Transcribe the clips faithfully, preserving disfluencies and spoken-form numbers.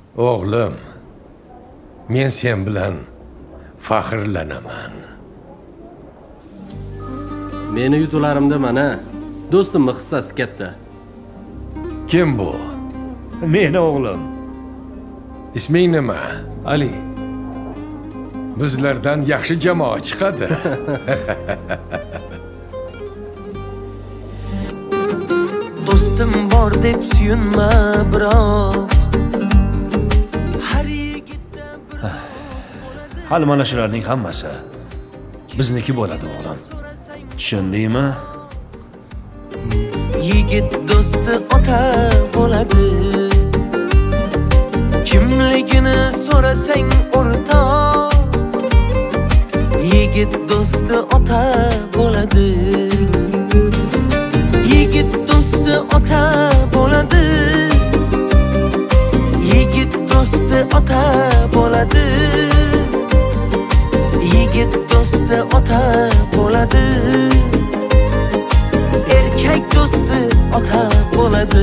O'g'lim, men sen bilan faxrlanaman. Meni yutularimda mana do'stimning hissasi katta. Kim bu? Meni o'g'lim. Isming nima? Ali. Bizlardan yaxshi jamoa chiqadi. Do'stim bor deb suyunma biroq. Har yigitda bir Hali mana shularning hammasi bizniki bo'ladi o'g'lim. Tushundingmi? Yigit do'sti ota bo'ladi. Kimligini so'rasang o'rtoq. Yigit do'sti ota bo'ladi. Yigit do'sti ota bo'ladi. Yigit do'sti ota bo'ladi. Yigit do'sti ota bo'ladi. Erkak do'sti ota bo'ladi.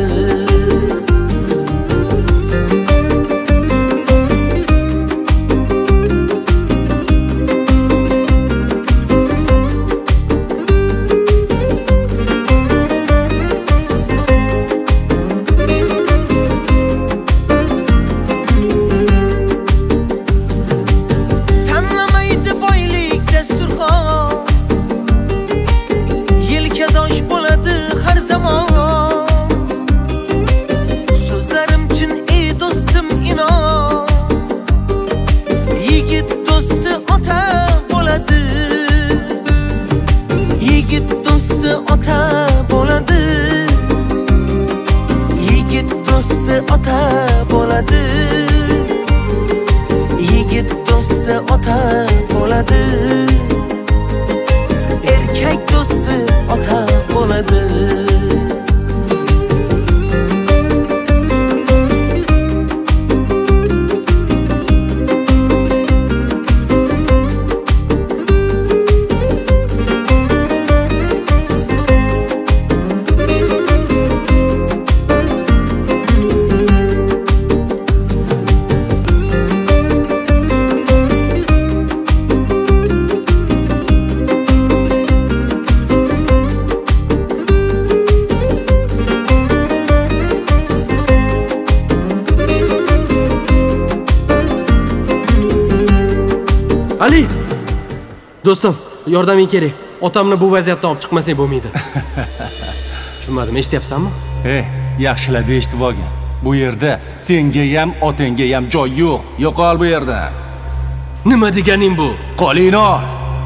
Ali! Do'stim, yordaming kerak. Otamni bu vaziyatdan olib chiqmasang bo'lmaydi. Tushunmadim, eshityapsanmi? Ey, yaxshilab eshitib olgin. Bu yerda senga ham, otangga ham joy yo'q. Yo'qol bu yerda. Nima deganing bu? Qolingni ol.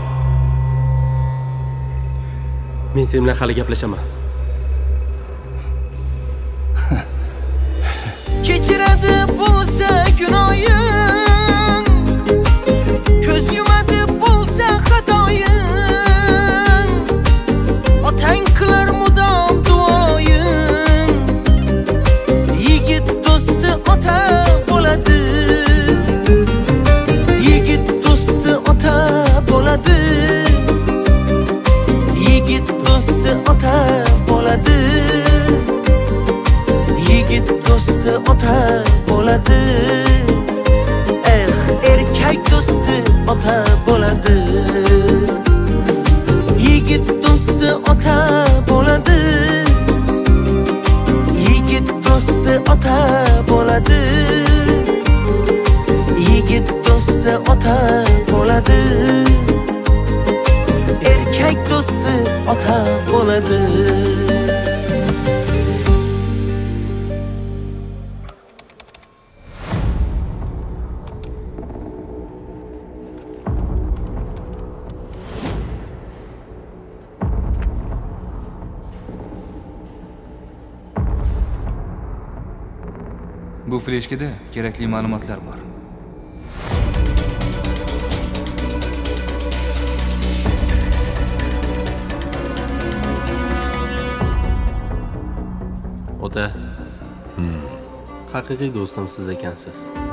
Men sen bilan hali gaplashaman. Kechiradi bo'lsa gunoyim, ko'z yumadi bo'lsa xatoyim, otang qilar mudom duoyim. Yigit do'sti ota bo'ladi. Yigit do'sti ota bo'ladi. Yigit do'sti ota bo'ladi. Yigit do'sti ota bo'ladi. Eh, erkak do'sti ota bo'ladi. Yigit do'sti ota bo'ladi. Yigit do'sti ota bo'ladi. Yigit do'sti ota bo'ladi. Erkak do'sti ota bo'ladi. Bu fleshkada kerakli ma'lumotlar bor. Ota. Hmm. Haqiqiy do'stim siz ekansiz.